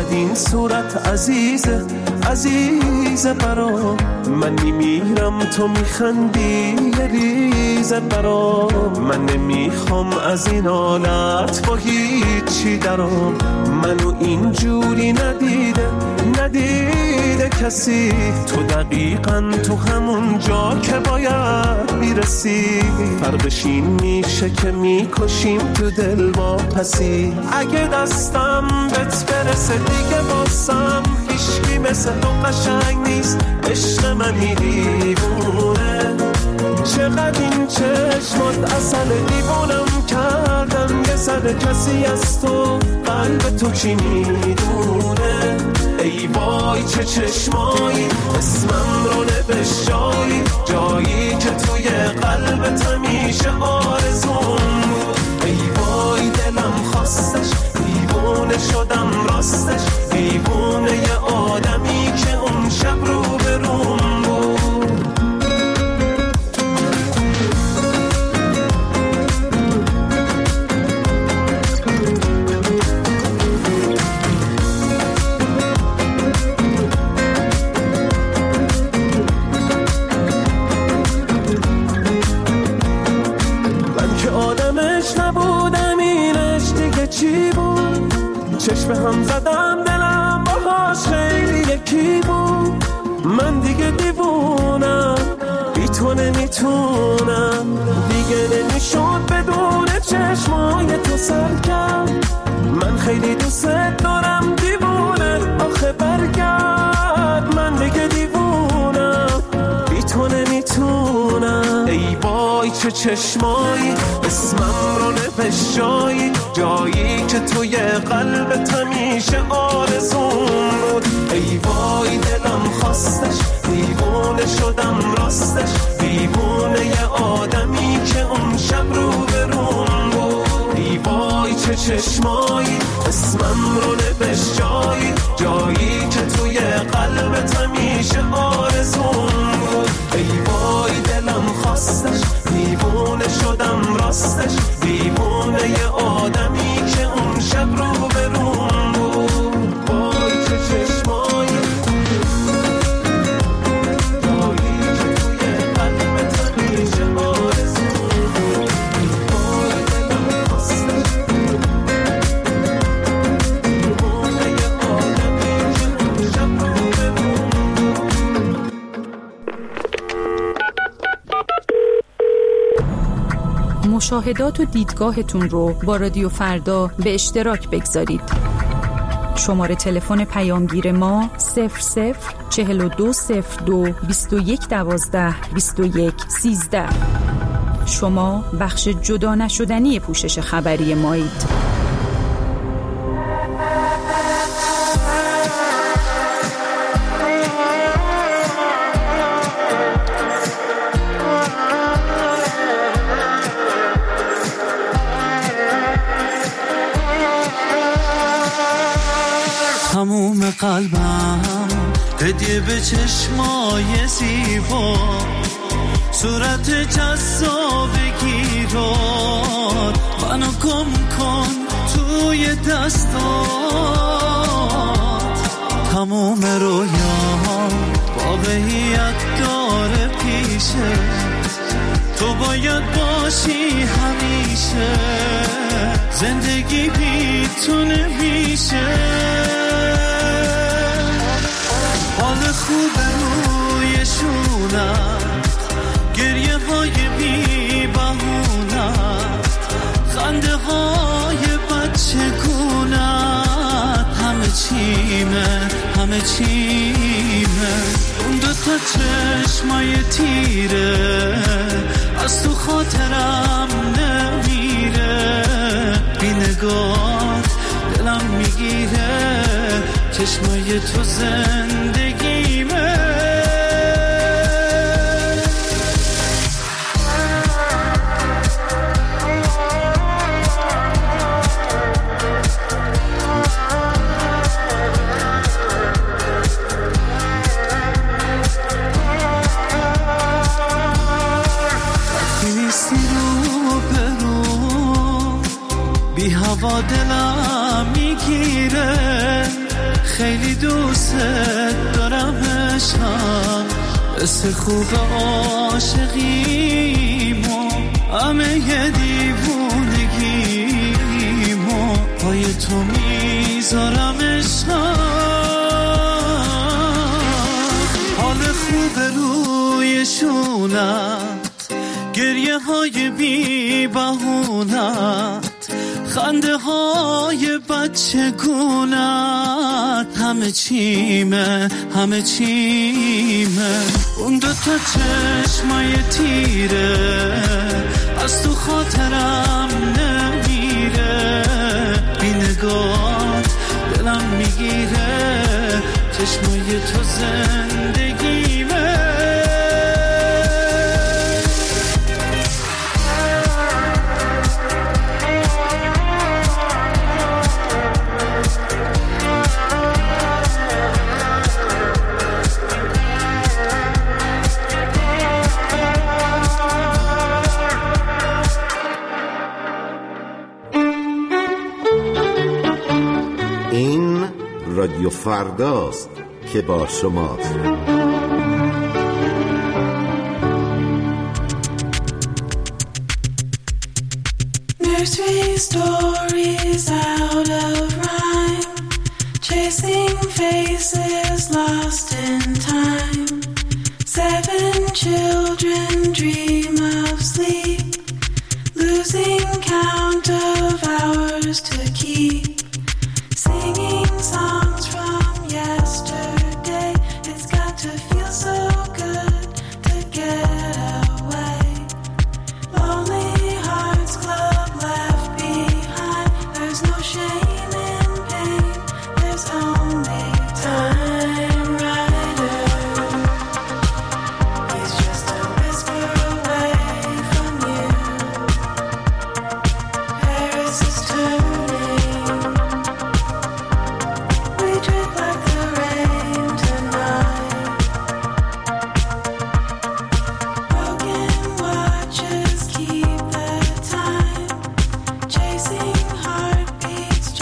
چقدر این صورت عزیزه عزیزه برام، من میمیرم تو میخندی یه ریزه برام، من نمیخوام از این حالت با هیچی درام، منو اینجوری ندیده کسی، تو دقیقاً تو همون جا که باید میرسی، فرقش این میشه که میکشیم تو دل با پسی، اگه دستم بهت برسه دیگه واسم هیچکی مثل تو قشنگ نیست، عشق منی دیوونه، چقدر این چشمات عسل، دیوونم کردن یه سر کسی از تو، قلب تو چی میدونه، ای وای چه چشمایی، اسمم رو نوشت جایی که توی قلبت همیشه آرزون بود، ای وای دلم خواستش، دیوونه شدم راستش، دیوونه یه آدمی که اون شب رو به روم بود. چی بود چشم هم زدم دلم باهاش خیلی یکی بود، من دیگه دیوونم بی تو نمیتونم، دیگه نمیشد بدون چشمای تو سرکم، من خیلی دوست دارم دیوونه آخه برگرد، من دیگه دیوونم بی تو نمیتونم، ای وای چه چشمایی، اسمم رو نوشت جایی که توی قلبت همیشه آرزون بود، ای وای دلم خواستش، دیوونه شدم راستش، دیوونه یه آدمی که اون شب رو به روم بود، ای وای چه چشمایی، اسمم رو نوشت جایی که توی قلبت همیشه آرزون بود، ای وای دلم خواستش، دیوونه شدم راستش، دیوونه یه آدمی که اون شب رو به روم بود، وای چه چشمایی، جایی که توی قلبت همیشه آرزون بود، وای دلم خواستش، دیوونه یه آدمی که اون شب رو به روم بود. مشاهدات و دیدگاهتون رو با رادیو فردا به اشتراک بگذارید. شماره تلفن پیامگیر ما 004202 2112 2113. شما بخش جدا نشدنی پوشش خبری مایید. تموم قلبم هدیه به چشمای زیبا، صورت جذاب گیرات، منو گم کن توی دستات، تموم رویام واقعیت داره پیشه، تو باید باشی همیشه، زندگی بی تو نمیشه، حال خوب روی شونت، گریه های بی بهونت، خنده های بچگونت، همه چیمه، اون دوتا چشمای تیره از تو خاطرم نمیره، بی نگاه دلم میگیره، چشمای تو زندگیمه. بی هوا دلم میگیره، خیلی دوست دارم عشقم، مثل خوب عاشقیمو همه دیوونگیمو پای تو میذارم عشقم. حال خوب روی شونت، گریه های بی بهونت، خنده های بچه گونت، همه چیمه همه چیمه. اون دوتا چشمای تیره از تو خاطرم نمیره، بی نگاه دلم میگیره، چشمای تو زندگیمه. این رادیو فرداست که با شماست. Nursery stories out of rhyme, chasing faces lost in time. 7 children dream of sleep, losing count of hours to keep. Singing songs from yesterday, it's got to feel so good to get away. Lonely Hearts Club left behind, there's no shame in pain, there's only Time Rider. He's just a whisper away from you. Paris is turning, we drip like the rain tonight. Broken watches keep the time, chasing heartbeats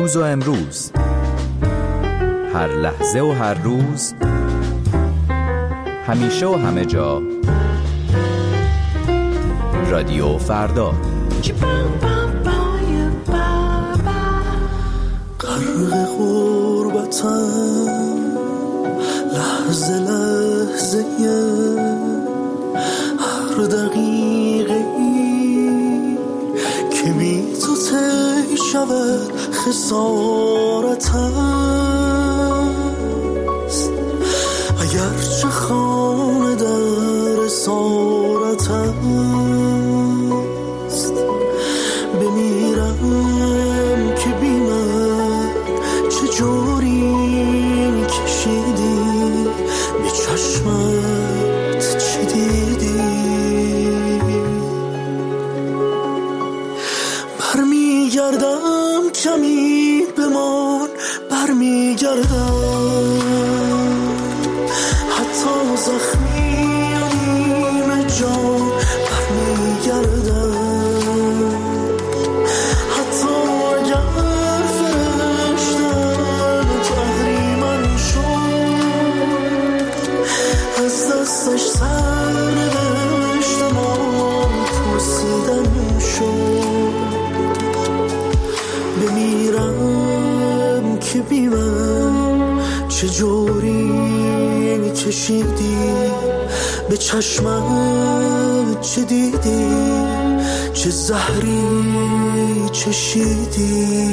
دیروز و امروز، هر لحظه و هر روز، همیشه و همه جا. رادیو فردا. غرق غربتم، لحظه لحظه هر دقیقه ای که بی تو تی شود خسارت است. اگرچه خانه در اسارت است، بمیرم که بی من چجوری کشیدی، به چشمت چی دیدی. برمیگردم کمی بمان، برمیگردم حتی زخمی و نیمه جان، برمیگردم حتی اگر فرشتن تحریمن شد، از دستش سر نوشتم و پرسیدم شد. بمیرم که بی من چجوری کشیدی، به چشمت چه دیدی، چه زهری چشیدی.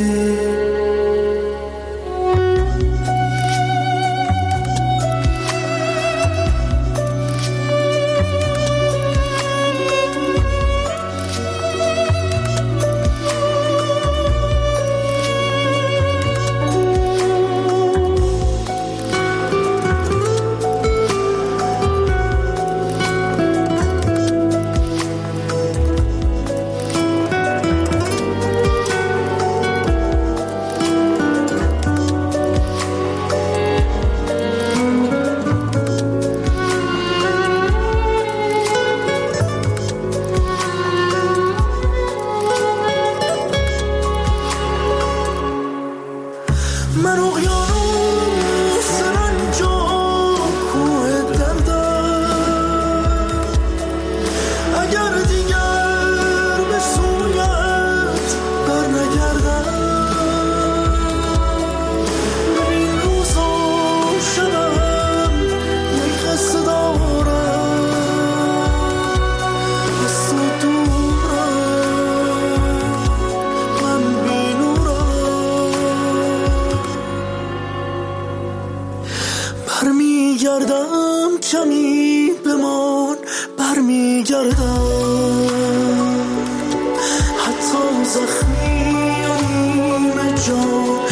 من اقیانوس رنجام کوه دردم، اگر دیگر به سویت بر نگردم، این روزا شبم یک قصه دارم، از تو دورم، من برمیگردم کمی بمان، برمیگردم حتی زخمی و نیمه جان،